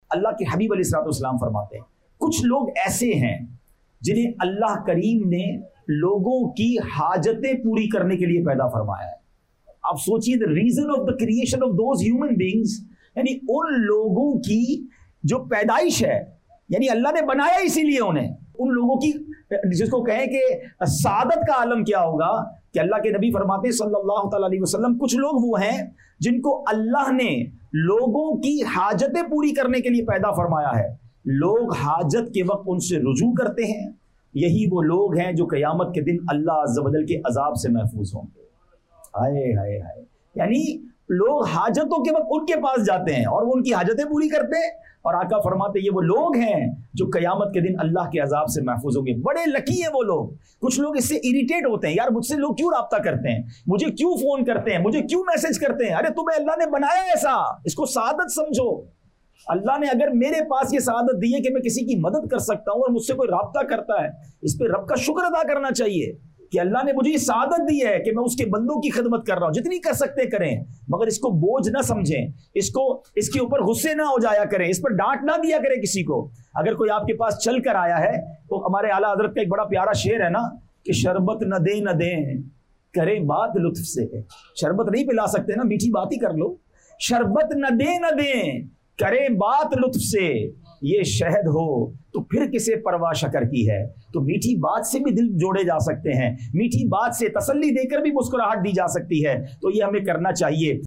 اللہ کے حبیب علیہ السلام فرماتے ہیں کچھ لوگ ایسے ہیں جنہیں اللہ کریم نے لوگوں کی حاجتیں پوری کرنے کے لیے پیدا فرمایا ہے. آپ سوچئے the reason of the creation of those human beings, یعنی ان لوگوں کی جو پیدائش ہے، یعنی اللہ نے بنایا اسی لیے انہیں، ان لوگوں کی جس کو کہیں کہ سعادت کا عالم کیا ہوگا کہ اللہ کے نبی فرماتے ہیں صلی اللہ تعالی علیہ وسلم کچھ لوگ وہ ہیں جن کو اللہ نے لوگوں کی حاجتیں پوری کرنے کے لیے پیدا فرمایا ہے. لوگ حاجت کے وقت ان سے رجوع کرتے ہیں، یہی وہ لوگ ہیں جو قیامت کے دن اللہ عز و جل کے عذاب سے محفوظ ہوں گے. ہائے ہائے ہائے، یعنی لوگ حاجتوں کے وقت ان کے پاس جاتے ہیں اور وہ ان کی حاجتیں پوری کرتے ہیں، اور آقا فرماتے یہ وہ لوگ ہیں جو قیامت کے دن اللہ کے عذاب سے محفوظ ہوں گے. بڑے لکی ہیں وہ لوگ. کچھ لوگ اس سے اریٹیٹ ہوتے ہیں، یار مجھ سے لوگ کیوں رابطہ کرتے ہیں، مجھے کیوں فون کرتے ہیں، مجھے کیوں میسج کرتے ہیں. ارے تمہیں اللہ نے بنایا ایسا، اس کو سعادت سمجھو. اللہ نے اگر میرے پاس یہ سعادت دی ہے کہ میں کسی کی مدد کر سکتا ہوں اور مجھ سے کوئی رابطہ کرتا ہے، اس پہ رب کا شکر ادا کرنا چاہیے کہ اللہ نے مجھے یہ سعادت دی ہے کہ میں اس کے بندوں کی خدمت کر رہا ہوں. جتنی کر سکتے کریں، مگر اس کو بوجھ نہ سمجھیں، اس کے اوپر غصے نہ ہو جایا کریں، اس پر ڈانٹ نہ دیا کریں کسی کو. اگر کوئی آپ کے پاس چل کر آیا ہے تو ہمارے اعلیٰ حضرت کا ایک بڑا پیارا شعر ہے نا کہ شربت نہ دیں کریں بات لطف سے. شربت نہیں پلا سکتے نا، میٹھی بات ہی کر لو. شربت نہ دیں کریں بات لطف سے، یہ شہد ہو تو پھر کسے پرواہ شکر کی ہے. تو میٹھی بات سے بھی دل جوڑے جا سکتے ہیں، میٹھی بات سے تسلی دے کر بھی مسکراہٹ دی جا سکتی ہے. تو یہ ہمیں کرنا چاہیے.